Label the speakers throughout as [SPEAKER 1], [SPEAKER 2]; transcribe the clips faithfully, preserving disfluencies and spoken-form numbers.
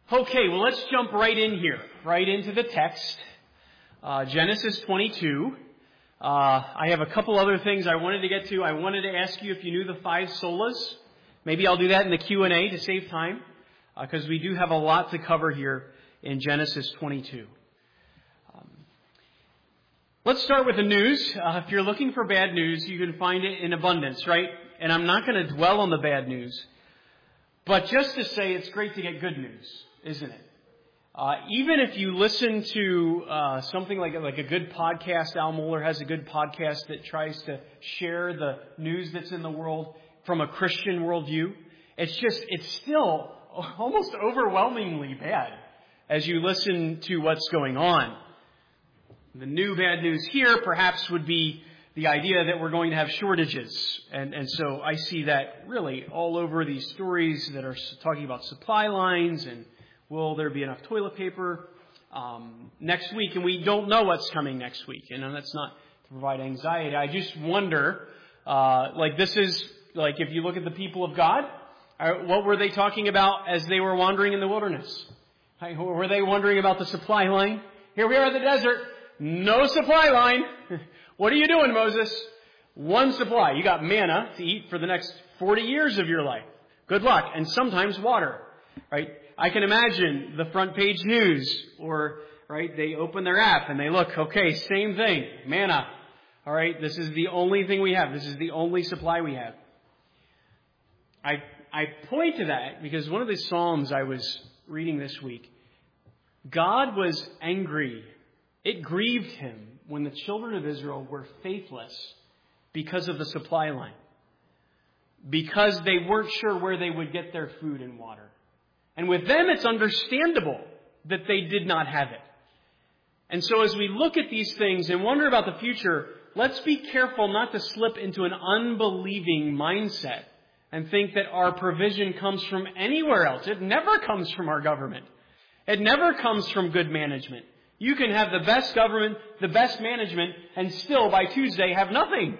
[SPEAKER 1] Okay, well, let's jump right in here, right into the text. Uh, Genesis twenty-two. Uh, I have a couple other things I wanted to get to. I wanted to ask you if you knew the five solas. Maybe I'll do that in the Q and A to save time, because uh, we do have a lot to cover here in Genesis twenty-two. Um, let's start with the news. Uh, if you're looking for bad news, you can find it in abundance, right? And I'm not going to dwell on the bad news, but just to say it's great to get good news, isn't it? Uh, even if you listen to uh, something like, like a good podcast, Al Mohler has a good podcast that tries to share the news that's in the world from a Christian worldview. It's just, it's still almost overwhelmingly bad as you listen to what's going on. The new bad news here perhaps would be the idea that we're going to have shortages. And, and so I see that really all over these stories that are talking about supply lines and will there be enough toilet paper um, next week? And we don't know what's coming next week. And that's not to provide anxiety. I just wonder, uh, like this is, like if you look at the people of God, what were they talking about as they were wandering in the wilderness? Were they wondering about the supply line? Here we are in the desert. No supply line. What are you doing, Moses? One supply. You got manna to eat for the next forty years of your life. Good luck. And sometimes water, right? I can imagine the front page news, or, right, they open their app and they look, okay, same thing, manna. All right, this is the only thing we have. This is the only supply we have. I I point to that because one of the Psalms I was reading this week, God was angry. It grieved him when the children of Israel were faithless because of the supply line. Because they weren't sure where they would get their food and water. And with them, it's understandable that they did not have it. And so as we look at these things and wonder about the future, let's be careful not to slip into an unbelieving mindset and think that our provision comes from anywhere else. It never comes from our government. It never comes from good management. You can have the best government, the best management, and still by Tuesday have nothing.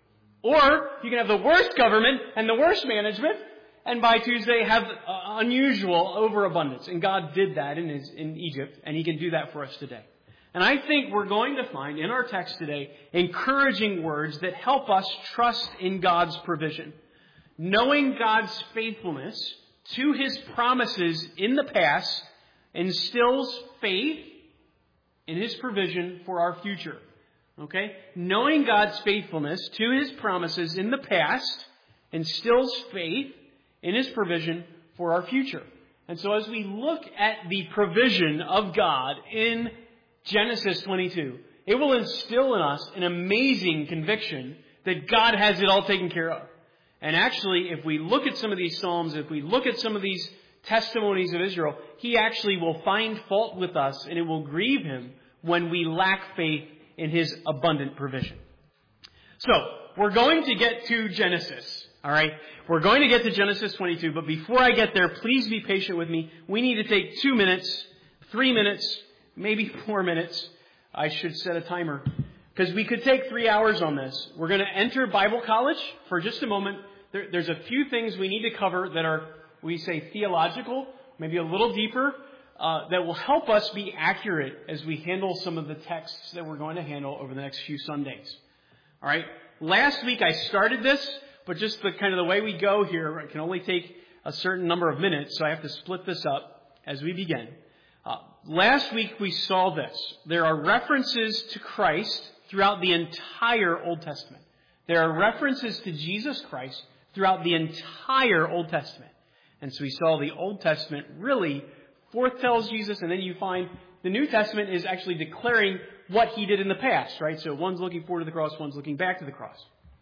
[SPEAKER 1] Or you can have the worst government and the worst management, and by Tuesday have uh, unusual overabundance. And God did that in, his, in Egypt, and He can do that for us today. And I think we're going to find in our text today encouraging words that help us trust in God's provision. Knowing God's faithfulness to His promises in the past instills faith in His provision for our future. Okay? Knowing God's faithfulness to His promises in the past instills faith in His provision for our future. And so as we look at the provision of God in Genesis twenty-two, it will instill in us an amazing conviction that God has it all taken care of. And actually, if we look at some of these Psalms, if we look at some of these testimonies of Israel, He actually will find fault with us and it will grieve Him when we lack faith in His abundant provision. So, we're going to get to Genesis. All right, we're going to get to Genesis twenty-two, but before I get there, please be patient with me. We need to take two minutes, three minutes, maybe four minutes. I should set a timer, because we could take three hours on this. We're going to enter Bible college for just a moment. There, there's a few things we need to cover that are, we say, theological, maybe a little deeper, uh, that will help us be accurate as we handle some of the texts that we're going to handle over the next few Sundays. All right, last week I started this. But just the kind of the way we go here, it can only take a certain number of minutes, so I have to split this up as we begin. Uh, last week we saw this. There are references to Christ throughout the entire Old Testament. There are references to Jesus Christ throughout the entire Old Testament. And so we saw the Old Testament really foretells Jesus, and then you find the New Testament is actually declaring what He did in the past, right? So one's looking forward to the cross, one's looking back to the cross.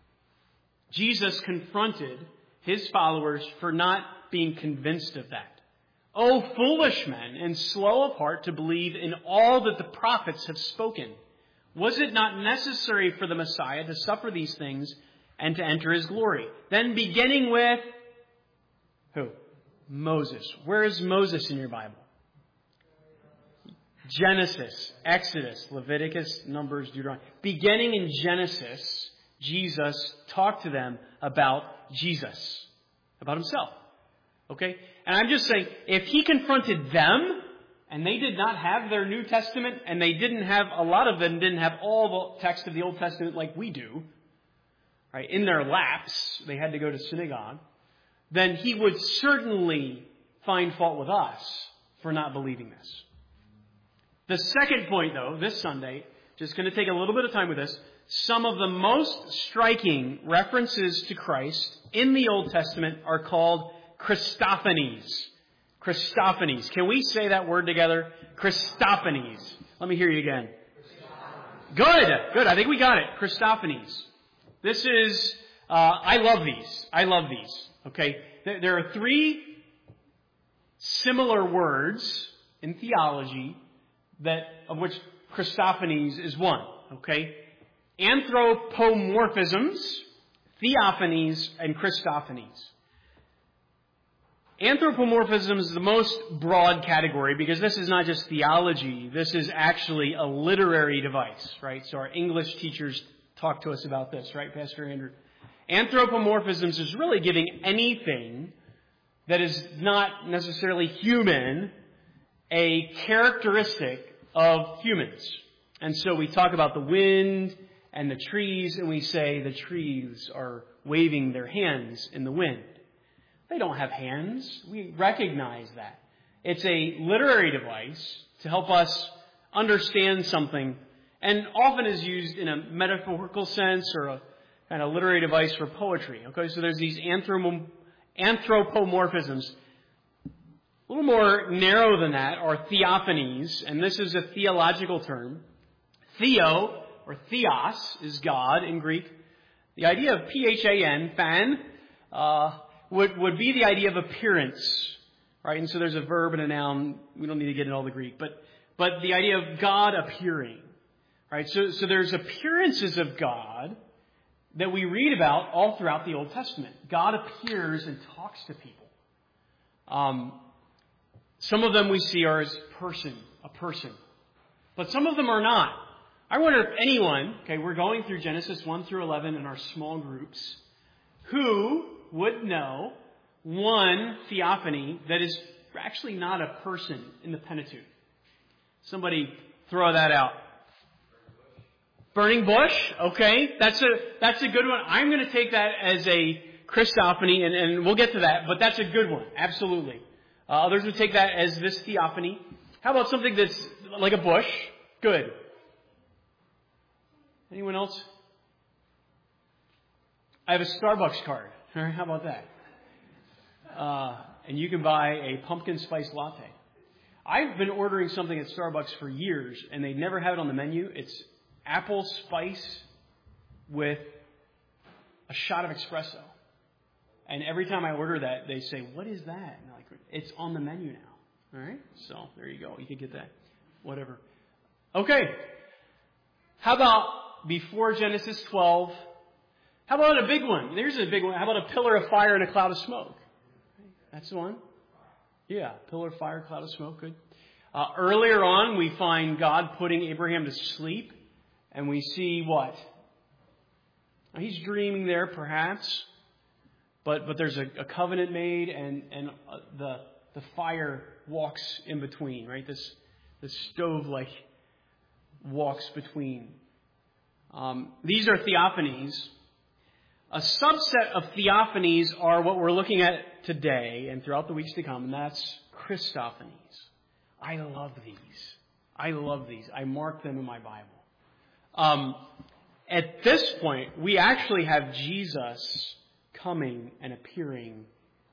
[SPEAKER 1] Jesus confronted His followers for not being convinced of that. O foolish men, and slow of heart to believe in all that the prophets have spoken. Was it not necessary for the Messiah to suffer these things and to enter His glory? Then beginning with who? Moses. Where is Moses in your Bible? Genesis, Exodus, Leviticus, Numbers, Deuteronomy. Beginning in Genesis, Jesus talked to them about Jesus, about Himself. Okay? And I'm just saying, if he confronted them, and they did not have their New Testament, and they didn't have, a lot of them didn't have all the text of the Old Testament like we do, right, in their laps, they had to go to synagogue, then he would certainly find fault with us for not believing this. The second point, though, this Sunday, just going to take a little bit of time with this, some of the most striking references to Christ in the Old Testament are called Christophanies. Christophanies. Can we say that word together? Christophanies. Let me hear you again. Good. Good. I think we got it. Christophanies. This is, uh, I love these. I love these. Okay. There are three similar words in theology that, of which Christophanies is one. Okay. Anthropomorphisms, theophanies, and Christophanies. Anthropomorphism is the most broad category because this is not just theology. This is actually a literary device, right? So our English teachers talk to us about this, right, Pastor Andrew? Anthropomorphisms is really giving anything that is not necessarily human a characteristic of humans. And so we talk about the wind and the trees, and we say the trees are waving their hands in the wind. They don't have hands. We recognize that. It's a literary device to help us understand something, and often is used in a metaphorical sense or a kind of literary device for poetry. Okay, so there's these anthropom- anthropomorphisms. A little more narrow than that are theophanies, and this is a theological term. Theo, or theos, is God in Greek. The idea of P H A N, phan, uh, would, would be the idea of appearance, right? And so there's a verb and a noun. We don't need to get into all the Greek, but but the idea of God appearing, right? So, so there's appearances of God that we read about all throughout the Old Testament. God appears and talks to people. Um, some of them we see are as person, a person, but some of them are not. I wonder if anyone, okay, we're going through Genesis one through eleven in our small groups, who would know one theophany that is actually not a person in the Pentateuch. Somebody throw that out. Burning bush, okay, that's a that's a good one. I'm going to take that as a Christophany, and, and we'll get to that, but that's a good one, absolutely. Uh, others would take that as this theophany. How about something that's like a bush? Good. Anyone else? I have a Starbucks card. All right, how about that? Uh, and you can buy a pumpkin spice latte. I've been ordering something at Starbucks for years, and they never have it on the menu. It's apple spice with a shot of espresso. And every time I order that, they say, "What is that?" And I'm like, "It's on the menu now." All right, so there you go. You can get that. Whatever. Okay. How about before Genesis twelve? How about a big one? There's a big one. How about a pillar of fire and a cloud of smoke? That's the one. Yeah, pillar of fire, cloud of smoke. Good. Uh, earlier on, we find God putting Abraham to sleep, and we see what? Now, he's dreaming there, perhaps, but but there's a, a covenant made, and and uh, the the fire walks in between, right? This this stove like walks between. Um, these are theophanies. A subset of theophanies are what we're looking at today and throughout the weeks to come, and that's Christophanies. I love these. I love these. I mark them in my Bible. Um, at this point, we actually have Jesus coming and appearing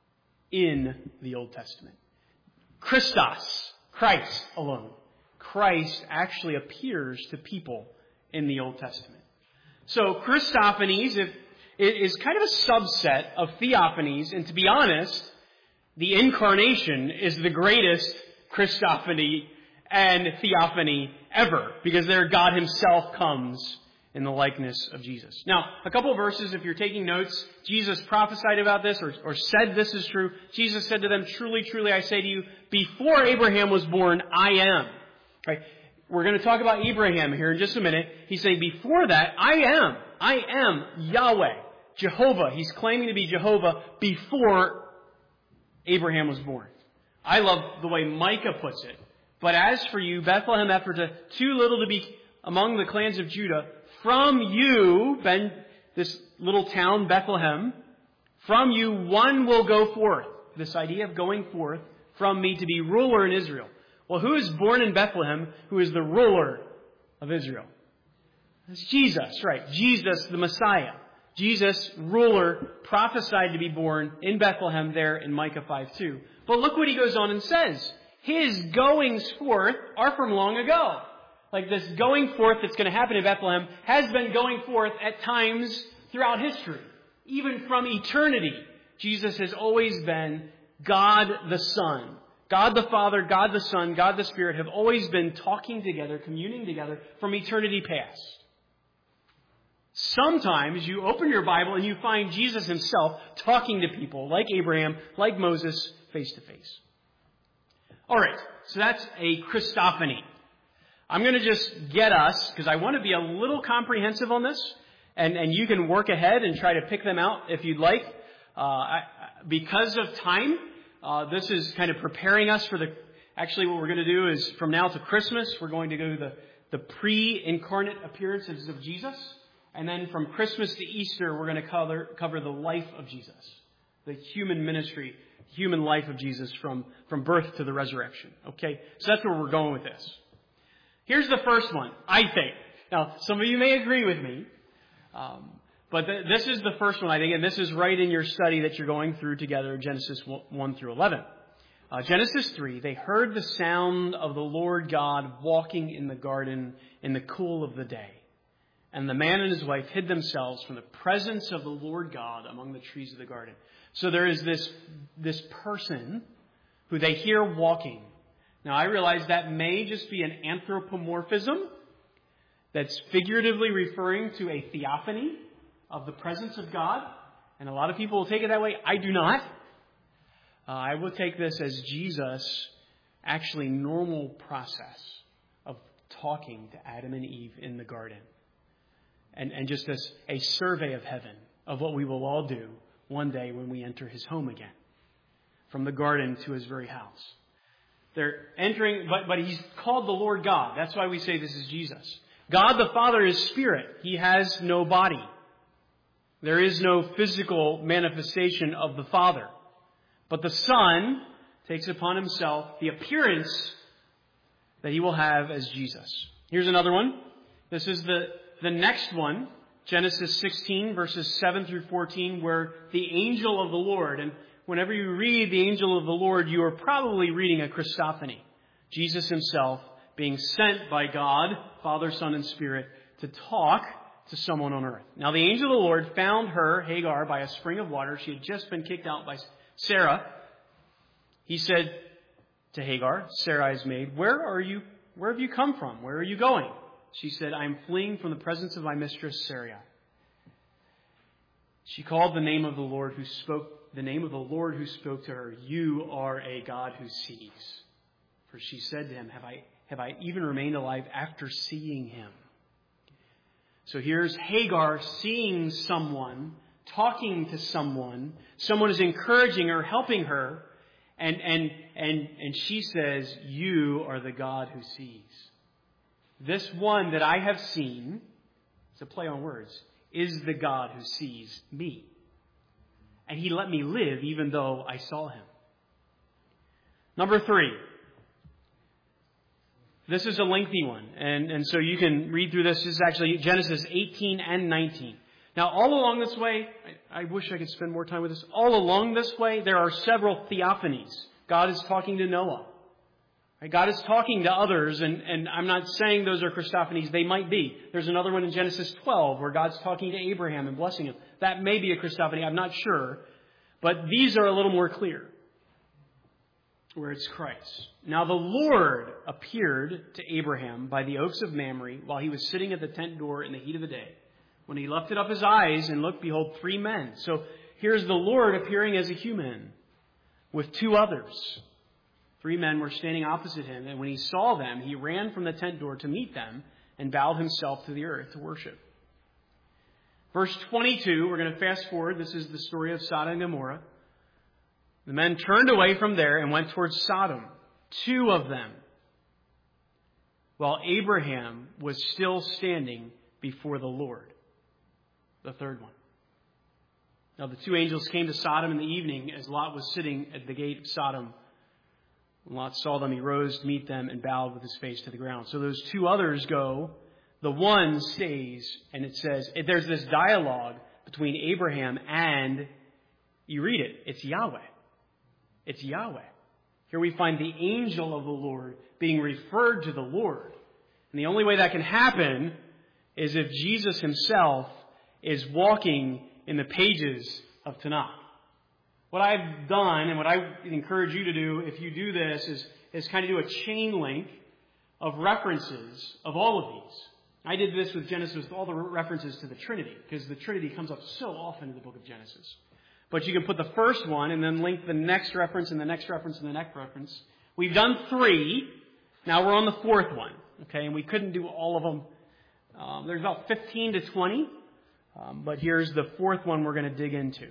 [SPEAKER 1] in the Old Testament. Christos, Christ alone. Christ actually appears to people in the Old Testament. So Christophanies if, is kind of a subset of theophanies, and to be honest, the incarnation is the greatest Christophany and theophany ever, because there God himself comes in the likeness of Jesus. Now, a couple of verses, if you're taking notes, Jesus prophesied about this or, or said this is true. Jesus said to them, "Truly, truly, I say to you, before Abraham was born, I am." Right? We're going to talk about Abraham here in just a minute. He's saying, before that, I am. I am Yahweh, Jehovah. He's claiming to be Jehovah before Abraham was born. I love the way Micah puts it. But as for you, Bethlehem Ephratah, too little to be among the clans of Judah, from you, Ben, this little town, Bethlehem, from you one will go forth. This idea of going forth from me to be ruler in Israel. Well, who is born in Bethlehem who is the ruler of Israel? It's Jesus, right? Jesus, the Messiah. Jesus, ruler, prophesied to be born in Bethlehem there in Micah five two. But look what he goes on and says. His goings forth are from long ago. Like this going forth that's going to happen in Bethlehem has been going forth at times throughout history. Even from eternity, Jesus has always been God the Son. God the Father, God the Son, God the Spirit have always been talking together, communing together from eternity past. Sometimes you open your Bible and you find Jesus himself talking to people like Abraham, like Moses, face to face. All right, so that's a Christophany. I'm going to just get us, because I want to be a little comprehensive on this, and, and you can work ahead and try to pick them out if you'd like. Uh, I, because of time, uh, this is kind of preparing us for the, actually what we're going to do is from now to Christmas, we're going to go to the, the pre-incarnate appearances of Jesus. And then from Christmas to Easter, we're going to cover, cover the life of Jesus, the human ministry, human life of Jesus from, from birth to the resurrection. Okay, so that's where we're going with this. Here's the first one, I think. Now, some of you may agree with me, um, but th- this is the first one, I think, and this is right in your study that you're going through together, Genesis one through eleven. Uh, Genesis three, they heard the sound of the Lord God walking in the garden in the cool of the day. And the man and his wife hid themselves from the presence of the Lord God among the trees of the garden. So there is this, this person who they hear walking. Now, I realize that may just be an anthropomorphism that's figuratively referring to a theophany of the presence of God. And a lot of people will take it that way. I do not. Uh, I will take this as Jesus' actually normal process of talking to Adam and Eve in the garden. And, and just as a survey of heaven of what we will all do one day when we enter his home again. From the garden to his very house. They're entering, but, but he's called the Lord God. That's why we say this is Jesus. God the Father is spirit. He has no body. There is no physical manifestation of the Father. But the Son takes upon himself the appearance that he will have as Jesus. Here's another one. This is the, the next one. Genesis sixteen, verses seven through fourteen, where the angel of the Lord, and whenever you read the angel of the Lord, you are probably reading a Christophany. Jesus himself being sent by God, Father, Son, and Spirit, to talk to someone on earth. Now the angel of the Lord found her, Hagar, by a spring of water. She had just been kicked out by Sarah. He said to Hagar, Sarai's maid, Where are you? Where have you come from? Where are you going? She said, I am fleeing from the presence of my mistress, Sarai. She called the name of the Lord who spoke, the name of the Lord who spoke to her, You are a God who sees. For she said to him, Have I, have I even remained alive after seeing him? So here's Hagar seeing someone, talking to someone. Someone is encouraging her, helping her. And, and, and, and she says, You are the God who sees. This one that I have seen, it's a play on words, is the God who sees me. And he let me live even though I saw him. Number three. This is a lengthy one. And, and so you can read through this. This is actually Genesis eighteen and nineteen. Now, all along this way, I, I wish I could spend more time with this. All along this way, there are several theophanies. God is talking to Noah. Right? God is talking to others, and, and I'm not saying those are Christophanies. They might be. There's another one in Genesis twelve where God's talking to Abraham and blessing him. That may be a Christophany. I'm not sure. But these are a little more clear, where it's Christ. Now the Lord appeared to Abraham by the oaks of Mamre while he was sitting at the tent door in the heat of the day. When he lifted up his eyes and looked, behold, three men. So here's the Lord appearing as a human with two others. Three men were standing opposite him, and when he saw them, he ran from the tent door to meet them and bowed himself to the earth to worship. Verse twenty-two, we're going to fast forward. This is the story of Sodom and Gomorrah. The men turned away from there and went towards Sodom, two of them, while Abraham was still standing before the Lord. The third one. Now the two angels came to Sodom in the evening as Lot was sitting at the gate of Sodom. When Lot saw them, he rose to meet them and bowed with his face to the ground. So those two others go. The one stays, and it says, there's this dialogue between Abraham and, you read it, it's Yahweh. It's Yahweh. Here we find the angel of the Lord being referred to the Lord. And the only way that can happen is if Jesus himself is walking in the pages of Tanakh. What I've done and what I encourage you to do if you do this is, is kind of do a chain link of references of all of these. I did this with Genesis with all the references to the Trinity because the Trinity comes up so often in the book of Genesis. But you can put the first one and then link the next reference and the next reference and the next reference. We've done three. Now we're on the fourth one. Okay, and we couldn't do all of them. Um, there's about fifteen to twenty. Um, but here's the fourth one we're going to dig into.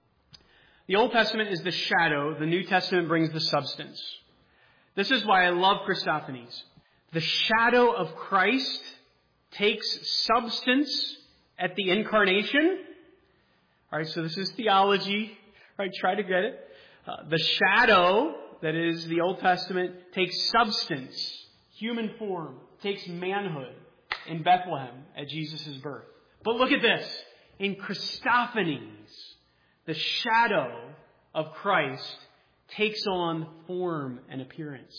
[SPEAKER 1] The Old Testament is the shadow. The New Testament brings the substance. This is why I love Christophanies. The shadow of Christ takes substance at the incarnation. All right, so this is theology. All right, try to get it. Uh, the shadow, that is the Old Testament, takes substance, human form, takes manhood in Bethlehem at Jesus' birth. But look at this. In Christophanies, the shadow of Christ takes on form and appearance.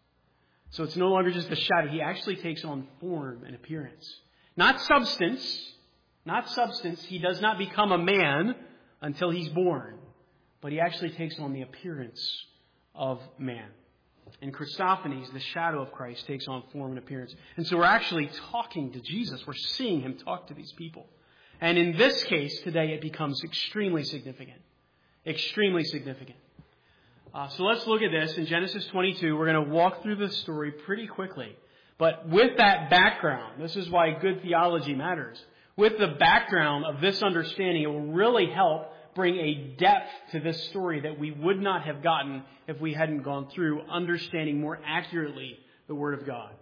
[SPEAKER 1] So it's no longer just a shadow. He actually takes on form and appearance. Not substance. Not substance. He does not become a man until he's born. But he actually takes on the appearance of man. In Christophanies, the shadow of Christ takes on form and appearance. And so we're actually talking to Jesus. We're seeing him talk to these people. And in this case, today, it becomes extremely significant. Extremely significant. Uh, so let's look at this. In Genesis twenty-two, we're going to walk through the story pretty quickly. But with that background, this is why good theology matters. With the background of this understanding, it will really help bring a depth to this story that we would not have gotten if we hadn't gone through understanding more accurately the Word of God.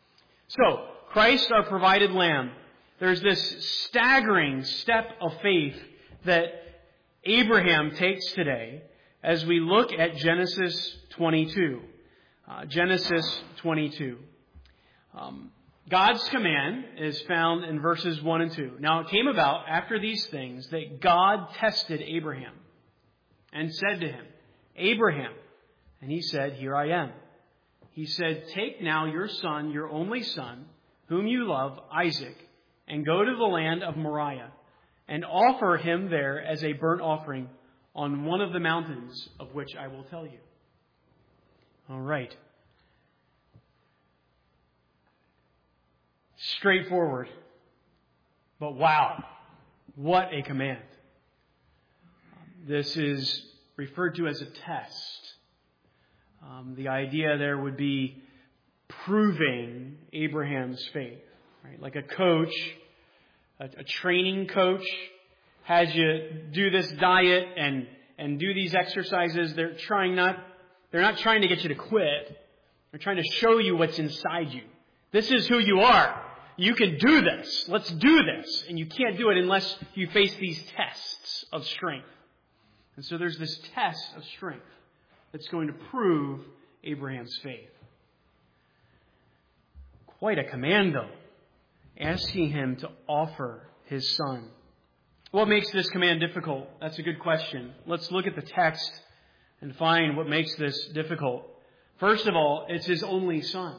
[SPEAKER 1] So, Christ, our provided Lamb. There's this staggering step of faith that Abraham takes today as we look at Genesis twenty-two. Uh, Genesis twenty-two. Um, God's command is found in verses one and two. Now it came about after these things that God tested Abraham and said to him, Abraham. And he said, Here I am. He said, Take now your son, your only son, whom you love, Isaac, and go to the land of Moriah, and offer him there as a burnt offering on one of the mountains of which I will tell you. All right. Straightforward. But wow, what a command. This is referred to as a test. Um, the idea there would be proving Abraham's faith. Right? Like a coach, a, a training coach has you do this diet and, and do these exercises. They're trying not, they're not trying to get you to quit. They're trying to show you what's inside you. This is who you are. You can do this. Let's do this. And you can't do it unless you face these tests of strength. And so there's this test of strength that's going to prove Abraham's faith. Quite a command, though. Asking him to offer his son. What makes this command difficult? That's a good question. Let's look at the text and find what makes this difficult. First of all, it's his only son.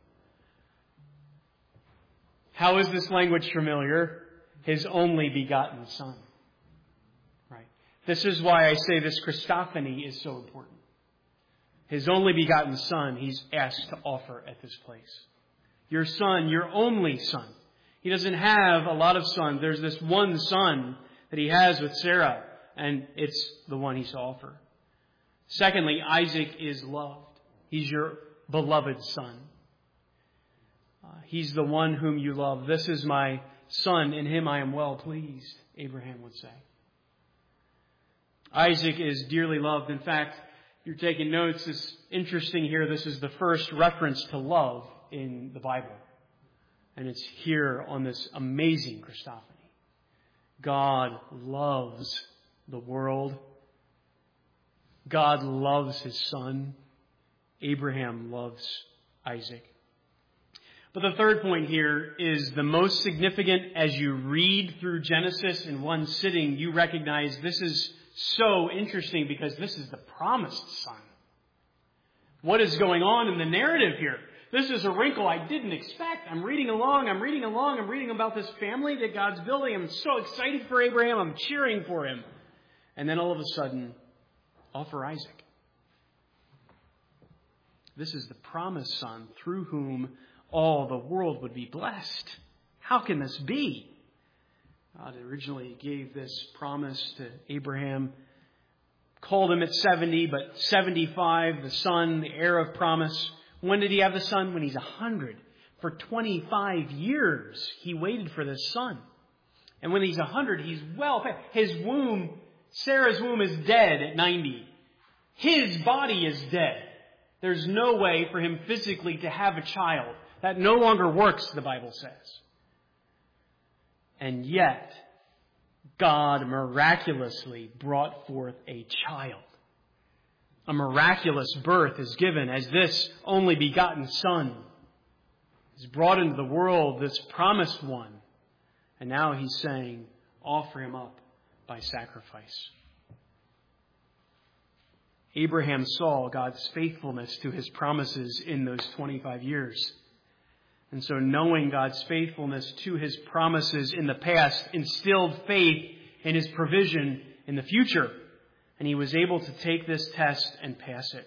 [SPEAKER 1] How is this language familiar? His only begotten son. Right. This is why I say this Christophany is so important. His only begotten son, he's asked to offer at this place. Your son, your only son. He doesn't have a lot of sons. There's this one son that he has with Sarah, and it's the one he's to offer. Secondly, Isaac is loved. He's your beloved son. Uh, he's the one whom you love. This is my son. In him I am well pleased, Abraham would say. Isaac is dearly loved. In fact, you're taking notes, it's interesting here. This is the first reference to love in the Bible. And it's here on this amazing Christophany. God loves the world. God loves His Son. Abraham loves Isaac. But the third point here is the most significant. As you read through Genesis in one sitting, you recognize this is so interesting because this is the promised son. What is going on in the narrative here? This is a wrinkle I didn't expect. I'm reading along, I'm reading along, I'm reading about this family that God's building. I'm so excited for Abraham, I'm cheering for him. And then all of a sudden, offer Isaac. This is the promised son through whom all the world would be blessed. How can this be? God originally gave this promise to Abraham, called him at seventy, but seventy-five, the son, the heir of promise. When did he have the son? When he's one hundred. For twenty-five years, he waited for this son. And when he's one hundred, he's well, his womb, Sarah's womb is dead at ninety. His body is dead. There's no way for him physically to have a child. That no longer works, the Bible says. And yet, God miraculously brought forth a child. A miraculous birth is given as this only begotten son is brought into the world, this promised one. And now he's saying, offer him up by sacrifice. Abraham saw God's faithfulness to his promises in those twenty-five years. And so knowing God's faithfulness to His promises in the past instilled faith in His provision in the future. And he was able to take this test and pass it.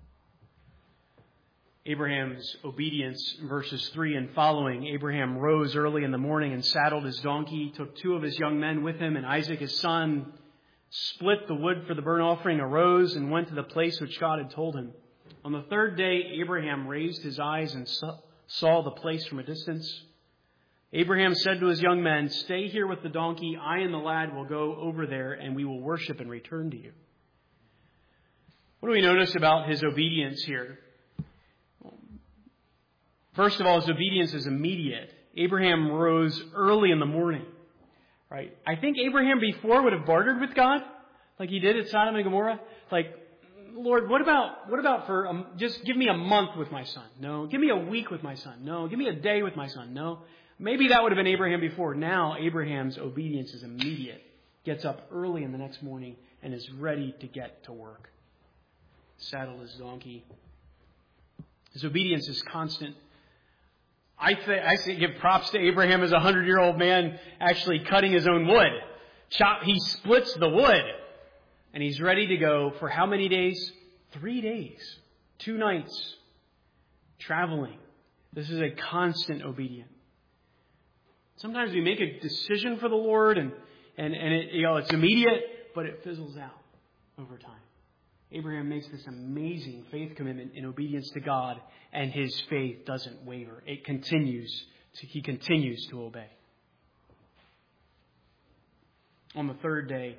[SPEAKER 1] Abraham's obedience, verses three and following. Abraham rose early in the morning and saddled his donkey, took two of his young men with him and Isaac his son, split the wood for the burnt offering, arose and went to the place which God had told him. On the third day, Abraham raised his eyes and saw saw the place from a distance. Abraham said to his young men, stay here with the donkey. I and the lad will go over there and we will worship and return to you. What do we notice about his obedience here? First of all, his obedience is immediate. Abraham rose early in the morning. Right? I think Abraham before would have bartered with God like he did at Sodom and Gomorrah. Like, Lord, what about what about for um, just give me a month with my son? No. Give me a week with my son? No. Give me a day with my son? No. Maybe that would have been Abraham before. Now Abraham's obedience is immediate. Gets up early in the next morning and is ready to get to work. Saddle his donkey. His obedience is constant. I th- I say give props to Abraham as a hundred-year-old man actually cutting his own wood. Chop. He splits the wood. And he's ready to go for how many days? Three days. Two nights. Traveling. This is a constant obedience. Sometimes we make a decision for the Lord and, and, and it, you know, it's immediate, but it fizzles out over time. Abraham makes this amazing faith commitment in obedience to God, and his faith doesn't waver. It continues. To, he continues to obey. On the third day,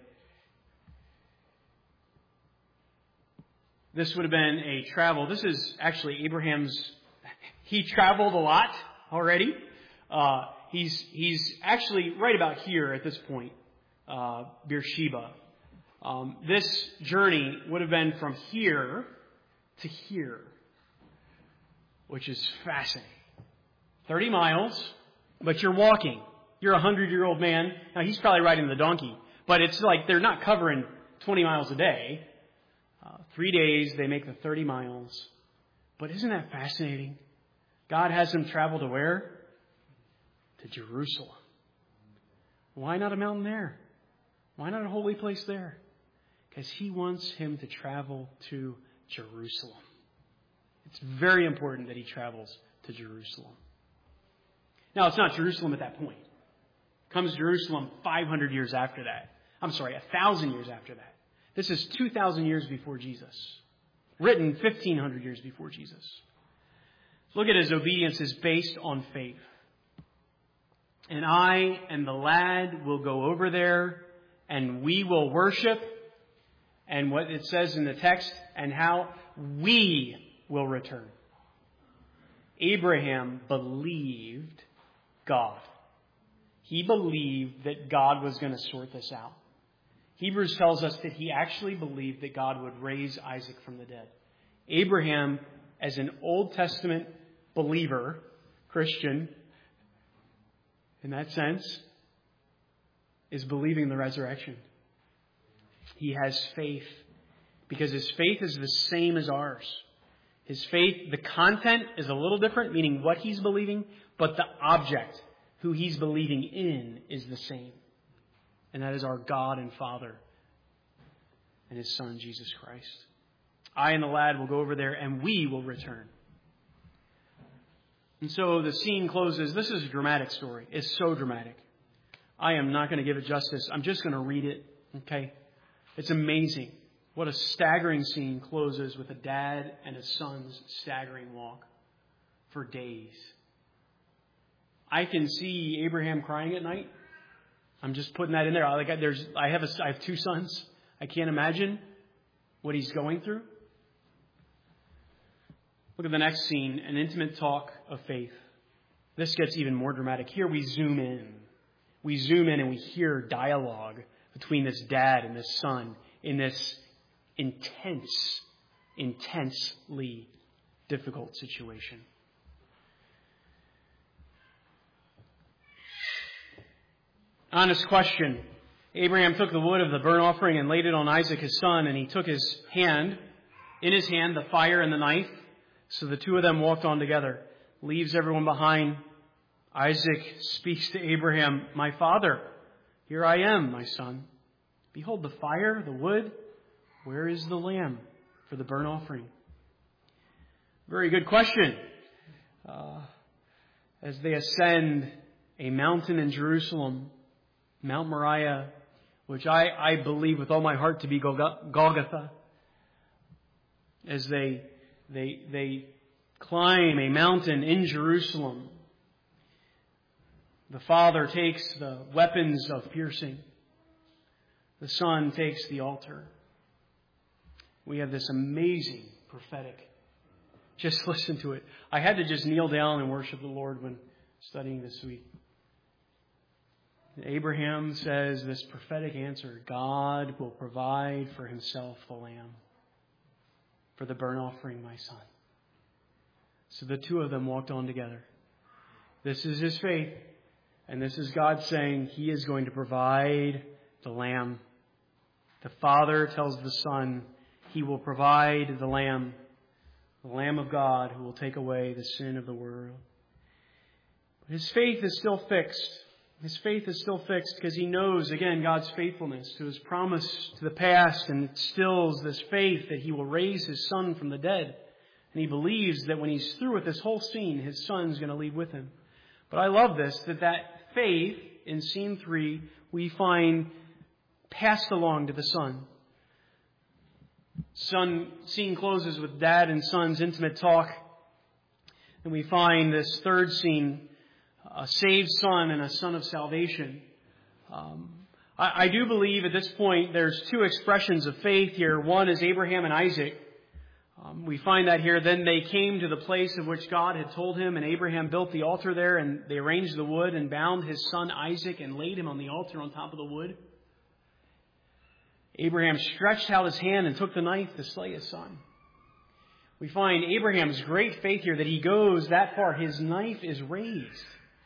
[SPEAKER 1] this would have been a travel. This is actually Abraham's. He traveled a lot already. Uh, he's he's actually right about here at this point, uh, Beersheba. Um, this journey would have been from here to here, which is fascinating. Thirty miles, but you're walking. You're a hundred-year-old man. Now he's probably riding the donkey, but it's like they're not covering twenty miles a day. Uh, three days, they make the thirty miles. But isn't that fascinating? God has him travel to where? To Jerusalem. Why not a mountain there? Why not a holy place there? Because he wants him to travel to Jerusalem. It's very important that he travels to Jerusalem. Now, it's not Jerusalem at that point. It comes to Jerusalem five hundred years after that. I'm sorry, one thousand years after that. This is two thousand years before Jesus. Written fifteen hundred years before Jesus. Look at his obedience is based on faith. And I and the lad will go over there and we will worship And what it says in the text, and how we will return. Abraham believed God. He believed that God was going to sort this out. Hebrews tells us that he actually believed that God would raise Isaac from the dead. Abraham, as an Old Testament believer, Christian, in that sense, is believing the resurrection. He has faith because his faith is the same as ours. His faith, the content is a little different, meaning what he's believing, but the object, who he's believing in, is the same. And that is our God and Father and His Son, Jesus Christ. I and the lad will go over there and we will return. And so the scene closes. This is a dramatic story. It's so dramatic. I am not going to give it justice. I'm just going to read it. Okay? It's amazing. What a staggering scene closes with a dad and a son's staggering walk for days. I can see Abraham crying at night. I'm just putting that in there. Like there's, I have a, I have two sons. I can't imagine what he's going through. Look at the next scene, an intimate talk of faith. This gets even more dramatic. Here we zoom in. We zoom in and we hear dialogue between this dad and this son in this intense, intensely difficult situation. Honest question. Abraham took the wood of the burnt offering and laid it on Isaac his son, and he took his hand, in his hand, the fire and the knife. So the two of them walked on together, leaves everyone behind. Isaac speaks to Abraham, "My father, here I am, my son. Behold the fire, the wood. Where is the lamb for the burnt offering?" Very good question. Uh, as they ascend a mountain in Jerusalem, Mount Moriah, which I, I believe with all my heart to be Golgotha, as they they they climb a mountain in Jerusalem, the Father takes the weapons of piercing. The Son takes the altar. We have this amazing prophetic. Just listen to it. I had to just kneel down and worship the Lord when studying this week. Abraham says this prophetic answer: God will provide for Himself the lamb for the burnt offering, my son. So the two of them walked on together. This is his faith. And this is God saying He is going to provide the lamb. The Father tells the Son He will provide the lamb, the Lamb of God who will take away the sin of the world. But his faith is still fixed. His faith is still fixed because he knows, again, God's faithfulness to His promise to the past, and instills this faith that He will raise His Son from the dead. And he believes that when he's through with this whole scene, his Son's going to leave with him. But I love this, that that faith in scene three, we find passed along to the Son. Son, scene closes with dad and son's intimate talk. And we find this third scene, a saved son and a son of salvation. Um, I, I do believe at this point there's two expressions of faith here. One is Abraham and Isaac. Um, we find that here. Then they came to the place of which God had told him, and Abraham built the altar there, and they arranged the wood and bound his son Isaac and laid him on the altar on top of the wood. Abraham stretched out his hand and took the knife to slay his son. We find Abraham's great faith here that he goes that far. His knife is raised.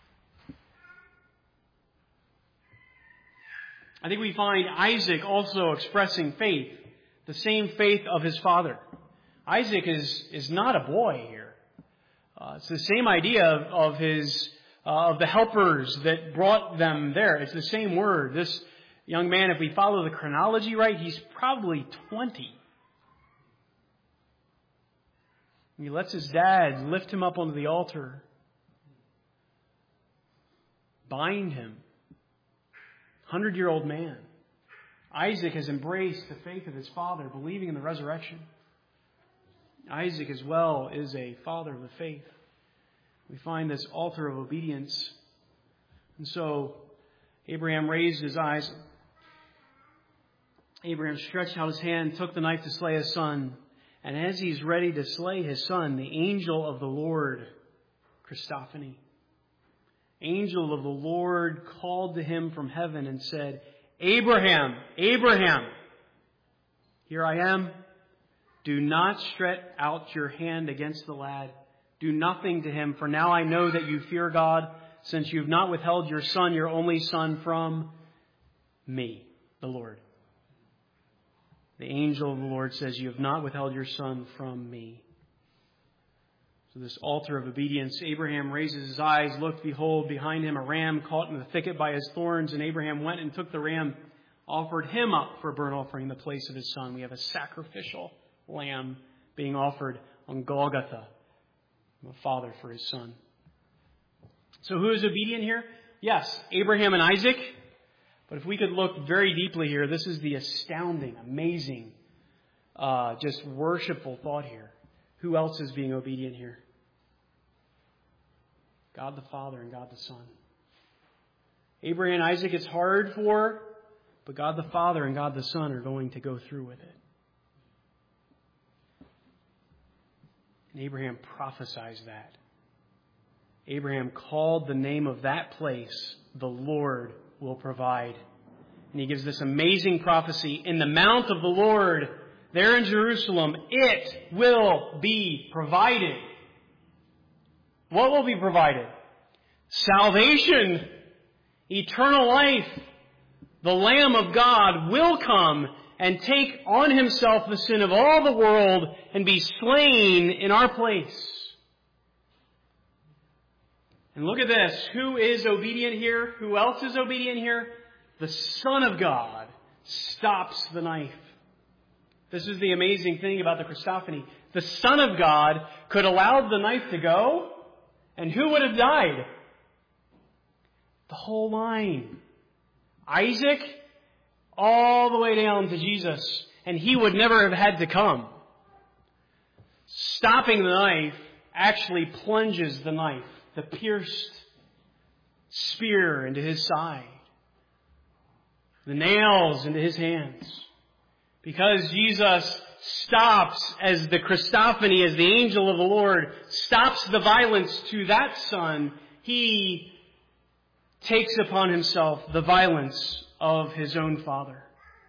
[SPEAKER 1] I think we find Isaac also expressing faith, the same faith of his father. Isaac is, is not a boy here. Uh, it's the same idea of, of his uh, of the helpers that brought them there. It's the same word. This young man, if we follow the chronology right, he's probably twenty. He lets his dad lift him up onto the altar, bind him. Hundred-year-old man. Isaac has embraced the faith of his father, believing in the resurrection. Isaac as well is a father of the faith. We find this altar of obedience. And so Abraham raised his eyes. Abraham stretched out his hand, took the knife to slay his son. And as he's ready to slay his son, the angel of the Lord, Christophany, angel of the Lord called to him from heaven and said, Abraham, Abraham, here I am. Do not stretch out your hand against the lad. Do nothing to him, for now I know that you fear God, since you have not withheld your son, your only son, from me, the Lord. The angel of the Lord says, you have not withheld your son from me. So this altar of obedience, Abraham raises his eyes, looked, behold, behind him a ram caught in the thicket by his thorns. And Abraham went and took the ram, offered him up for a burnt offering in the place of his son. We have a sacrificial lamb being offered on Golgotha, a father for his son. So who is obedient here? Yes, Abraham and Isaac. But if we could look very deeply here, this is the astounding, amazing, uh, just worshipful thought here. Who else is being obedient here? God the Father and God the Son. Abraham and Isaac it's hard for, but God the Father and God the Son are going to go through with it. And Abraham prophesies that. Abraham called the name of that place, the Lord will provide. And he gives this amazing prophecy. In the mount of the Lord, there in Jerusalem, it will be provided. What will be provided? Salvation, eternal life. The Lamb of God will come and take on himself the sin of all the world and be slain in our place. And look at this. Who is obedient here? Who else is obedient here? The Son of God stops the knife. This is the amazing thing about the Christophany. The Son of God could allow the knife to go, and who would have died? The whole line. Isaac, all the way down to Jesus, and he would never have had to come. Stopping the knife actually plunges the knife, the pierced spear, into his side, the nails into his hands. Because Jesus stops as the Christophany, as the angel of the Lord, stops the violence to that son, he takes upon himself the violence of his own Father.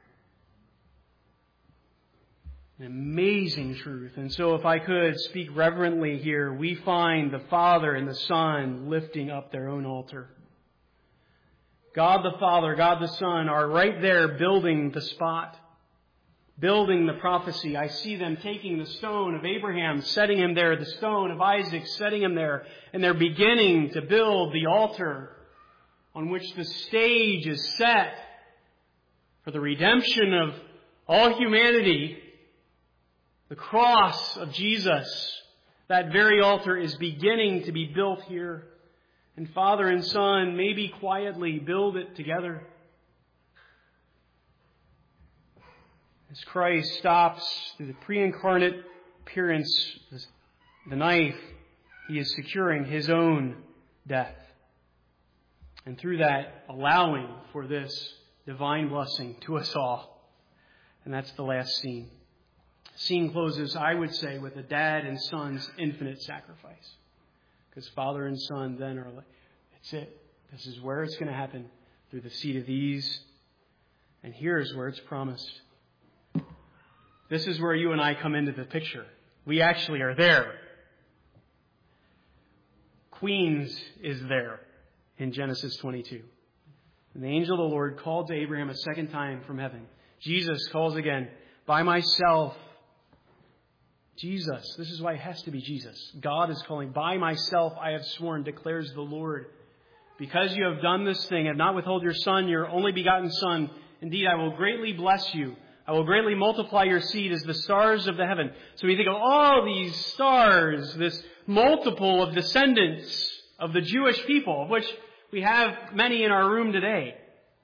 [SPEAKER 1] An amazing truth. And so if I could speak reverently here, we find the Father and the Son lifting up their own altar. God the Father, God the Son are right there building the spot, building the prophecy. I see them taking the stone of Abraham, setting him there, the stone of Isaac, setting him there, and they're beginning to build the altar on which the stage is set for the redemption of all humanity. The cross of Jesus, that very altar is beginning to be built here. And Father and Son maybe quietly build it together. As Christ stops through the pre-incarnate appearance, the knife, he is securing his own death. And through that, allowing for this divine blessing to us all. And that's the last scene. Scene closes, I would say, with a dad and son's infinite sacrifice. Because Father and Son then are like, that's it. This is where it's going to happen, through the seed of these. And here's where it's promised. This is where you and I come into the picture. We actually are there. Queens is there in Genesis twenty-two. And the angel of the Lord called to Abraham a second time from heaven. Jesus calls again, by myself. Jesus, this is why it has to be Jesus. God is calling, by myself I have sworn, declares the Lord. Because you have done this thing, have not withheld your son, your only begotten son. Indeed, I will greatly bless you. I will greatly multiply your seed as the stars of the heaven. So we think of all these stars, this multiple of descendants of the Jewish people, of which we have many in our room today.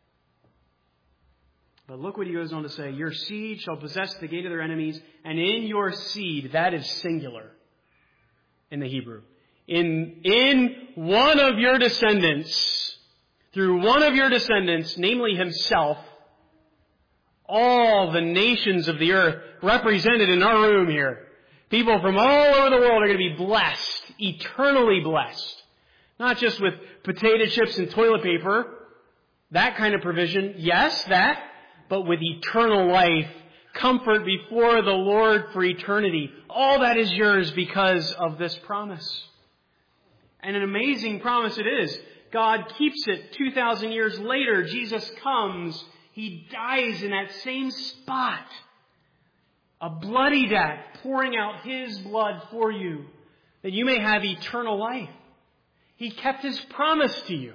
[SPEAKER 1] But look what he goes on to say. Your seed shall possess the gate of their enemies, and in your seed, that is singular in the Hebrew. In, in one of your descendants, through one of your descendants, namely himself, All the nations of the earth represented in our room here. People from all over the world are going to be blessed, eternally blessed. Not just with potato chips and toilet paper, that kind of provision. Yes, that, but with eternal life, comfort before the Lord for eternity. All that is yours because of this promise. And an amazing promise it is. God keeps it. two thousand years later, Jesus comes. He dies in that same spot. A bloody death, pouring out His blood for you, that you may have eternal life. He kept His promise to you.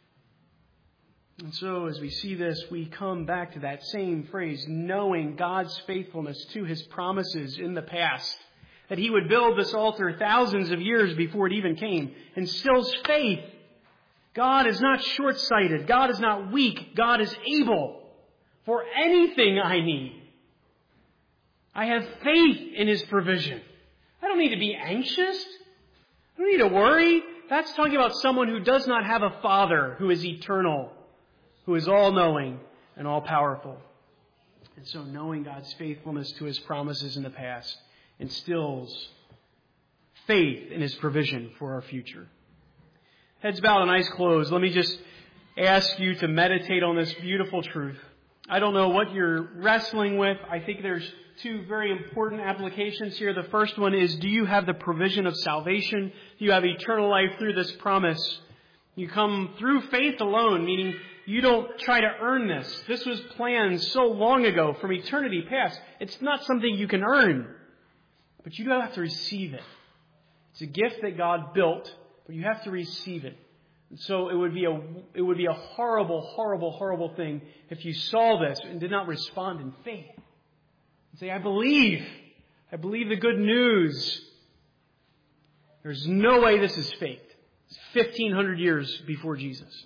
[SPEAKER 1] And so as we see this, we come back to that same phrase, knowing God's faithfulness to His promises in the past. That He would build this altar thousands of years before it even came, instills faith. God is not short-sighted. God is not weak. God is able for anything I need. I have faith in His provision. I don't need to be anxious. I don't need to worry. That's talking about someone who does not have a Father who is eternal, who is all-knowing and all-powerful. And so knowing God's faithfulness to His promises in the past instills faith in His provision for our future. Heads bowed and eyes closed. Let me just ask you to meditate on this beautiful truth. I don't know what you're wrestling with. I think there's two very important applications here. The first one is, do you have the provision of salvation? Do you have eternal life through this promise? You come through faith alone, meaning you don't try to earn this. This was planned so long ago, from eternity past. It's not something you can earn, but you don't have to receive it. It's a gift that God built, but you have to receive it. And so it would be a it would be a horrible, horrible, horrible thing if you saw this and did not respond in faith. And say, I believe. I believe the good news. There's no way this is faked. It's fifteen hundred years before Jesus.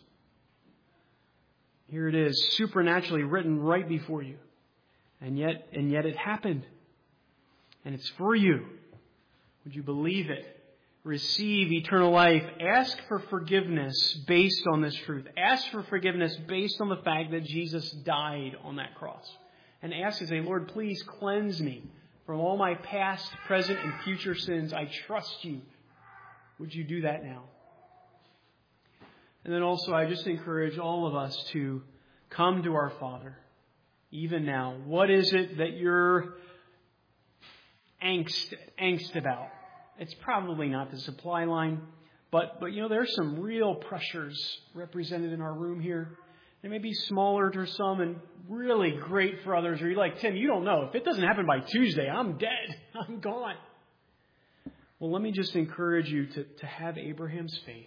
[SPEAKER 1] Here it is, supernaturally written right before you. And yet, and yet it happened. And it's for you. Would you believe it? Receive eternal life. Ask for forgiveness based on this truth. Ask for forgiveness based on the fact that Jesus died on that cross. And ask and say, Lord, please cleanse me from all my past, present, and future sins. I trust you. Would you do that now? And then also, I just encourage all of us to come to our Father, even now. What is it that you're angst, angst about? It's probably not the supply line, but, but you know, there's some real pressures represented in our room here. They may be smaller to some and really great for others. Or you're like, Tim, you don't know. If it doesn't happen by Tuesday, I'm dead. I'm gone. Well, let me just encourage you to, to have Abraham's faith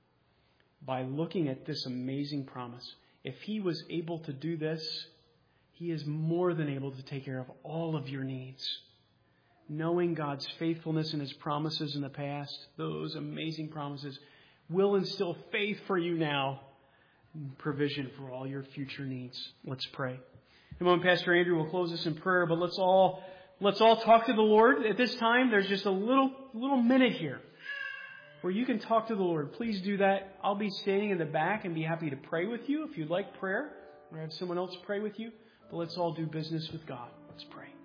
[SPEAKER 1] by looking at this amazing promise. If he was able to do this, he is more than able to take care of all of your needs. Knowing God's faithfulness and His promises in the past, those amazing promises, will instill faith for you now and provision for all your future needs. Let's pray. In a moment, Pastor Andrew will close us in prayer, but let's all let's all talk to the Lord at this time. There's just a little little minute here where you can talk to the Lord. Please do that. I'll be standing in the back and be happy to pray with you if you'd like prayer, or have someone else pray with you. But let's all do business with God. Let's pray.